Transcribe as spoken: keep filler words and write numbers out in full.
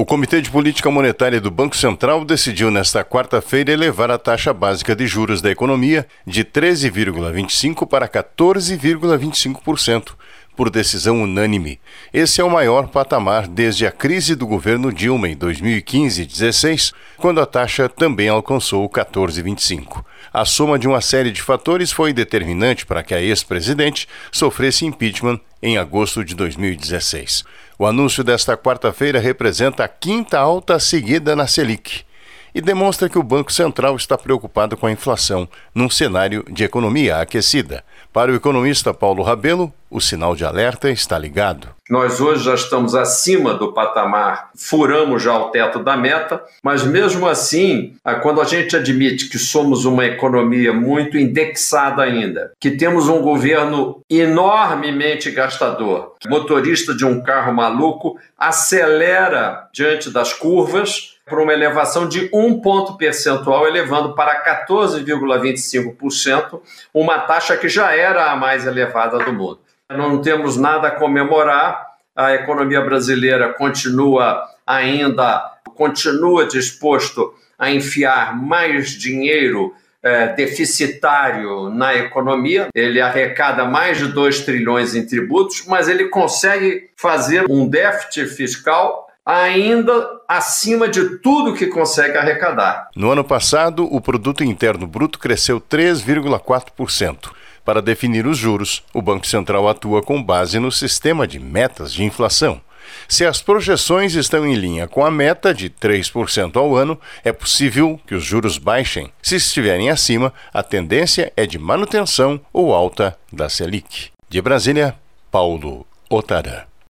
O Comitê de Política Monetária do Banco Central decidiu nesta quarta-feira elevar a taxa básica de juros da economia de treze vírgula vinte e cinco por cento para quatorze vírgula vinte e cinco por cento, por decisão unânime. Esse é o maior patamar desde a crise do governo Dilma em dois mil e quinze e dois mil e dezesseis, quando a taxa também alcançou quatorze vírgula vinte e cinco por cento. A soma de uma série de fatores foi determinante para que a ex-presidente sofresse impeachment em agosto de dois mil e dezesseis. O anúncio desta quarta-feira representa a quinta alta seguida na Selic e demonstra que o Banco Central está preocupado com a inflação num cenário de economia aquecida. Para o economista Paulo Rabelo, o sinal de alerta está ligado. Nós hoje já estamos acima do patamar, furamos já o teto da meta, mas mesmo assim, quando a gente admite que somos uma economia muito indexada ainda, que temos um governo enormemente gastador, motorista de um carro maluco acelera diante das curvas por uma elevação de um ponto percentual, elevando para quatorze vírgula vinte e cinco por cento, uma taxa que já era a mais elevada do mundo. Não temos nada a comemorar, a economia brasileira continua ainda, continua disposto a enfiar mais dinheiro é, deficitário na economia. Ele arrecada mais de dois trilhões em tributos, mas ele consegue fazer um déficit fiscal ainda acima de tudo que consegue arrecadar. No ano passado, o Produto Interno Bruto cresceu três vírgula quatro por cento. Para definir os juros, o Banco Central atua com base no sistema de metas de inflação. Se as projeções estão em linha com a meta de três por cento ao ano, é possível que os juros baixem. Se estiverem acima, a tendência é de manutenção ou alta da Selic. De Brasília, Paulo Otara.